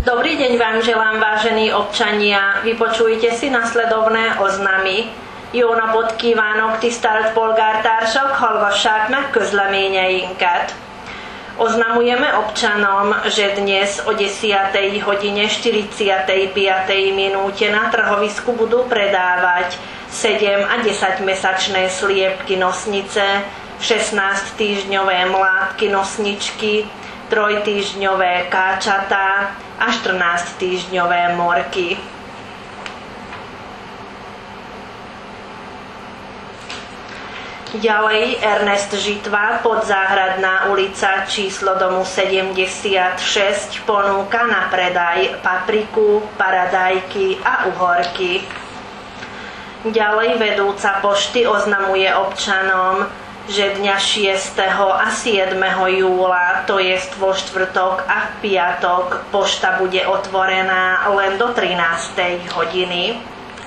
Dobrý deň vám želám, vážení občania. Vypočujte si nasledovné oznamy. Jó napot kívánok, tisztelt polgártársak, hallgassák meg közleményeinket. Oznamujeme občanom, že dnes o 10. hodine 45. minúte na trhovisku budú predávať 7 a 10-mesačné sliepky nosnice, 16-týždňové mládky nosničky, 3-týždňové káčatá a 14-týždňové morky. Ďalej Ernest Žitva, Podzáhradná ulica, číslo domu 76, ponúka na predaj papriku, paradajky a uhorky. Ďalej vedúca pošty oznamuje občanom, že dňa 6. a 7. júla, to jest vo štvrtok a v piatok, pošta bude otvorená len do 13. hodiny.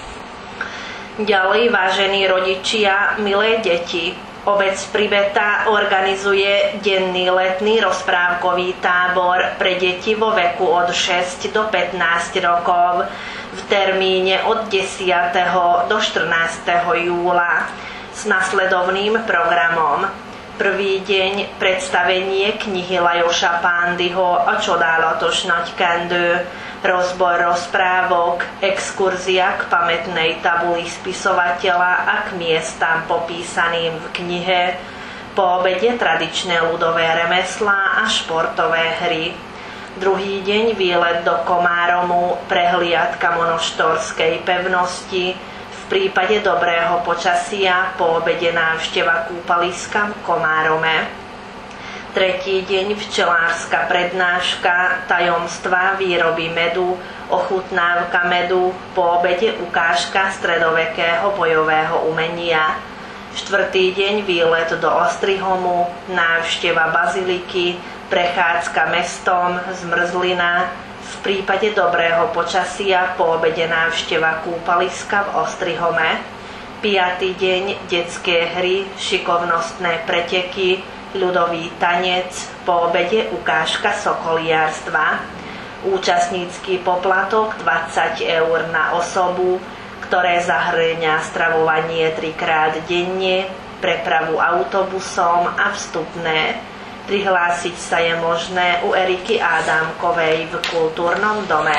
Ďalej, vážení rodičia, milé deti, obec Pribeta organizuje denný letný rozprávkový tábor pre deti vo veku od 6 do 15 rokov v termíne od 10. do 14. júla s nasledovným programom. Prvý deň predstavenie knihy Lajoša Pándyho A csodálatos nagykendő, rozbor rozprávok, exkurzia k pamätnej tabuli spisovateľa a k miestam popísaným v knihe, po obede tradičné ľudové remeslá a športové hry. Druhý deň výlet do Komáromu, prehliadka monoštorskej pevnosti, v prípade dobrého počasia po obede návšteva kúpaliska v Komárome. Tretí deň včelárska prednáška, tajomstvá výroby medu, ochutnávka medu, po obede ukážka stredovekého bojového umenia. Štvrtý deň výlet do Ostrihomu, návšteva baziliky, prechádzka mestom, zmrzlina, v prípade dobrého počasia po obede návšteva kúpaliska v Ostrihome. Piatý deň detské hry, šikovnostné preteky, ľudový tanec, po obede ukážka sokoliarstva. Účastnícky poplatok 20 eur na osobu, ktoré zahŕňa stravovanie 3-krát denne, prepravu autobusom a vstupné. Prihlásiť sa je možné u Eriky Ádámkovej v kultúrnom dome.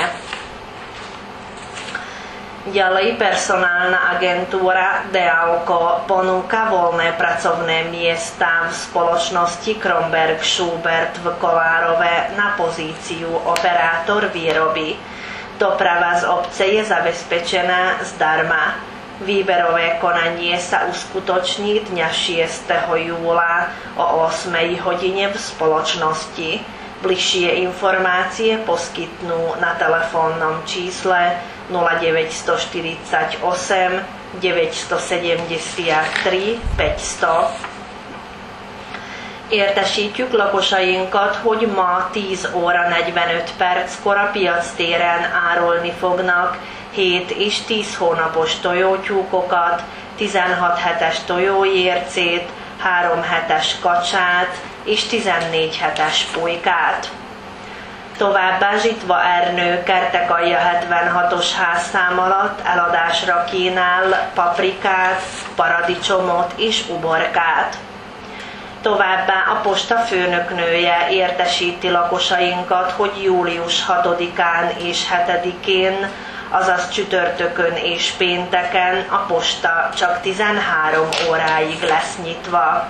Ďalej personálna agentúra Dealko ponúka voľné pracovné miesta v spoločnosti Kromberg Schubert v Kolárove na pozíciu operátor výroby. Doprava z obce je zabezpečená zdarma. Výberové konanie sa uskutoční dňa 6. júla o 8. hodine v spoločnosti. Bližšie informácie poskytnú na telefónnom čísle 0948 973 500. Értesítjük lakosainkat, hogy ma 10 óra 45 perckor a piactéren árulni fognak 7 és 10 hónapos tojótyúkokat, 16 hetes tojójércét, 3 hetes kacsát és 14 hetes pulykát. Továbbá Zsitva Ernő Kertekalja 76-os házszám alatt eladásra kínál paprikát, paradicsomot és uborkát. Továbbá a posta főnöknője értesíti lakosainkat, hogy július 6-án és 7-én, azaz csütörtökön és pénteken a posta csak 13 óráig lesz nyitva.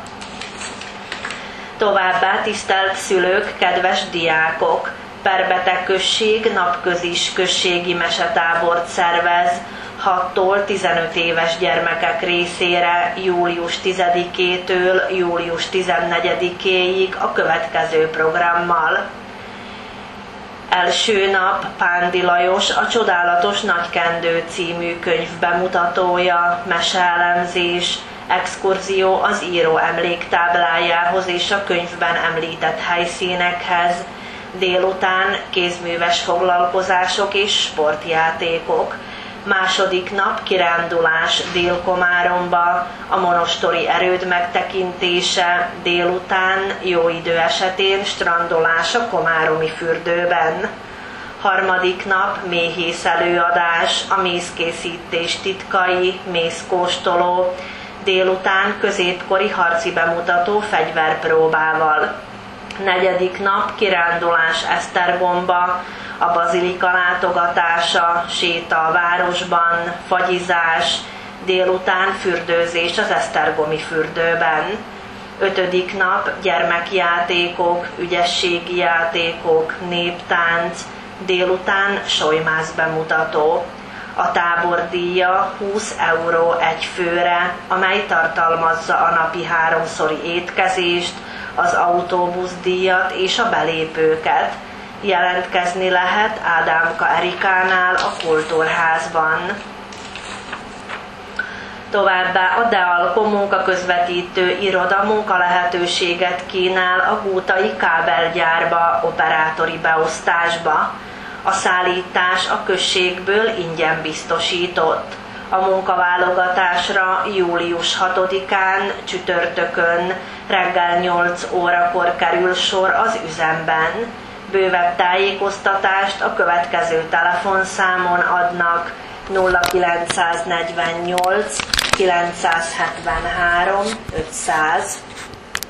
Továbbá, tisztelt szülők, kedves diákok! Perbete község napközis községi mesetábort szervez 6-tól 15 éves gyermekek részére július 10-től július 14-éig a következő programmal. Első nap Pándy Lajos A csodálatos nagykendő című könyv bemutatója, meseelemzés, exkurzió az író emléktáblájához és a könyvben említett helyszínekhez, délután kézműves foglalkozások és sportjátékok. Második nap kirándulás Dél-Komáromba, a monostori erőd megtekintése, délután jó idő esetén strandolás a komáromi fürdőben. Harmadik nap méhész előadás, a mézkészítés titkai, mézkóstoló, délután középkori harci bemutató fegyverpróbával. Negyedik nap kirándulás Esztergomba, a bazilika látogatása, séta a városban, fagyizás, délután fürdőzés az esztergomi fürdőben. Ötödik nap gyermekjátékok, ügyességi játékok, néptánc, délután solymász bemutató. A tábor díja 20 euró egy főre, amely tartalmazza a napi 3-szori étkezést, az autóbuszdíjat és a belépőket. Jelentkezni lehet Ádámka Erikánál a Kultúrházban. Továbbá a Dealco munkaközvetítő iroda munkalehetőséget kínál a Gútai kábelgyárba, operátori beosztásba. A szállítás a községből ingyen biztosított. A munkaválogatásra július 6-án csütörtökön reggel 8 órakor kerül sor az üzemben. Bővebb tájékoztatást a következő telefonszámon adnak: 0948 973 500